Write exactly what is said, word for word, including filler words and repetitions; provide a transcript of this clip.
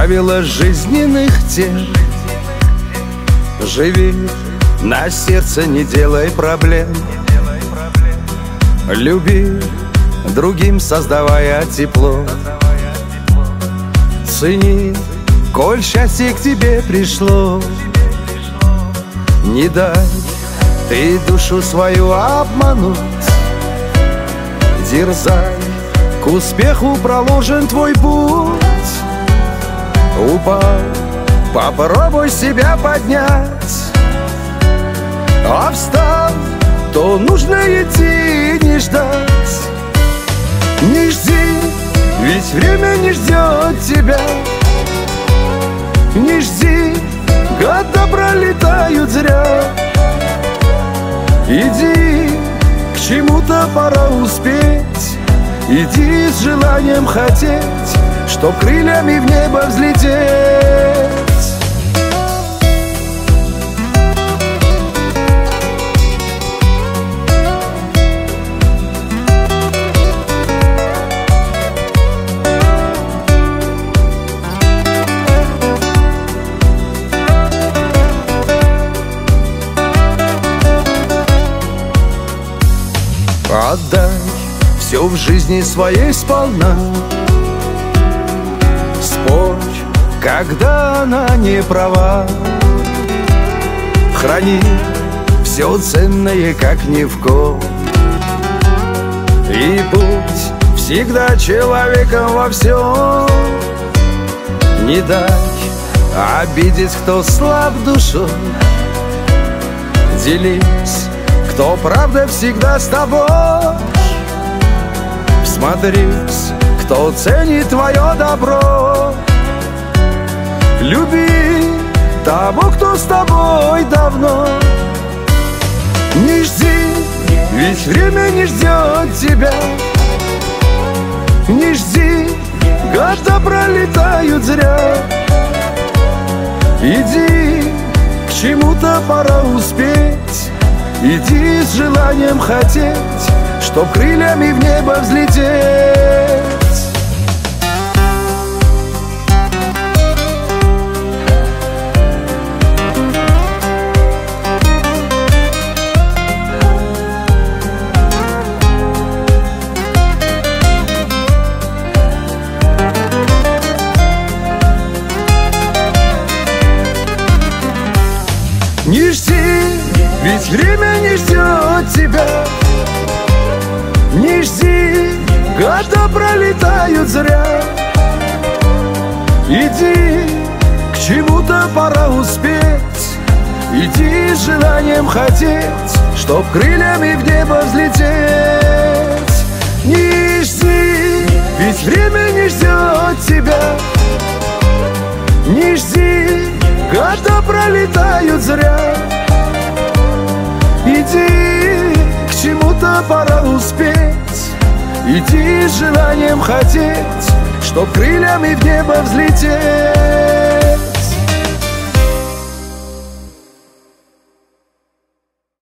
правила жизненных тех. Живи на сердце, не делай проблем. Люби, другим создавая тепло. Цени, коль счастье к тебе пришло. Не дай ты душу свою обмануть. Дерзай, к успеху проложен твой путь. Упал, попробуй себя поднять. А встал, то нужно идти, не ждать. Не жди, ведь время не ждет тебя. Не жди, года пролетают зря. Иди, к чему-то пора успеть. Иди с желанием хотеть, чтоб крыльями в небо взлететь. Отдай все в жизни своей сполна. Спорь, когда она не права. Храни все ценное, как ни в ком. И будь всегда человеком во всем. Не дай обидеть, кто слаб душой. Делись, кто правда всегда с тобой. Всмотрись, кто ценит твое добро. Люби того, кто с тобой давно. Не жди, ведь время не ждет тебя. Не жди, года пролетают зря. Иди, к чему-то пора успеть. Иди с желанием хотеть, чтоб крыльями в небо взлететь. Не жди, ведь время не ждет тебя. Не жди, года пролетают зря. Иди, к чему-то пора успеть. Иди с желанием хотеть, чтоб крыльями в небо взлететь. Не жди, ведь время не ждет тебя. Не жди, года пролетают зря. Иди, к чему-то пора успеть. Иди с желанием хотеть, чтоб крыльями в небо взлететь.